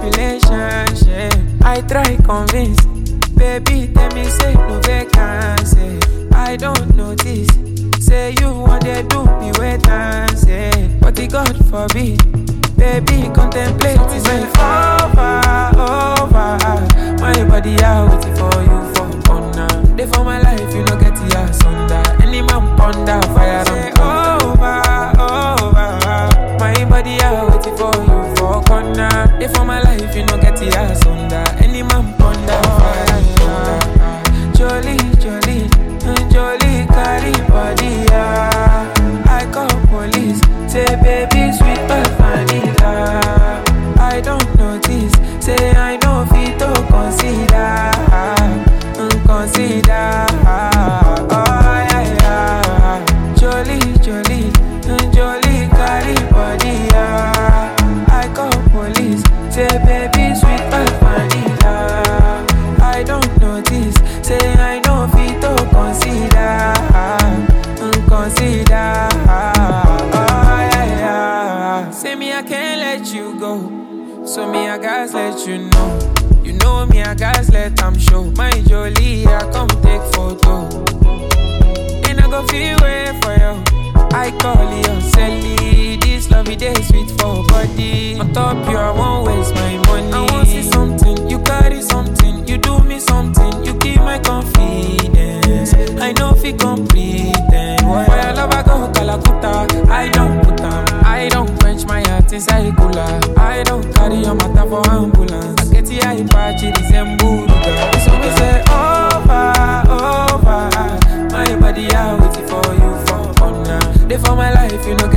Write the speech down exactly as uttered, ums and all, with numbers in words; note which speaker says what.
Speaker 1: manipulation. I try convince, baby tell me say no vacancy. I don't notice, say you want to do me wait and say, but the God forbid, baby contemplate is over, over. My body out waiting for you for honor. They for my life, you know get the ass under. Any man ponder fire and over, over. My body out waiting for you for corner. They for my life, you know get the ass under. Any man ponder fire and thunder. Jolly, jolly, jolly carry body, yeah. I call police, say baby sweet but vanilla. I don't notice, say I know fit to consider, consider. Oh yeah yeah, jolly, jolly, jolly carry body, yeah. I call police, say baby sweet but vanilla. I don't notice, say I know fit to consider, consider. Oh yeah yeah, say me I can't let you go, so me I guys let you know. You know me I guys let them show. My Jolie I come take photo, and I go feel way for you. I call you Sally, this lovey day sweet for body. On top you I won't waste my money. I want see something, you carry something, you do me something, you keep my confidence. I know if you complete them. Why I love I go Calacuta, I don't put them, I don't quench my heart inside cooler. I don't carry your matter for ambulance. I get the eye patch, it is emburuga. So we say over, over. My body out waiting for you for honor. They for my life, you know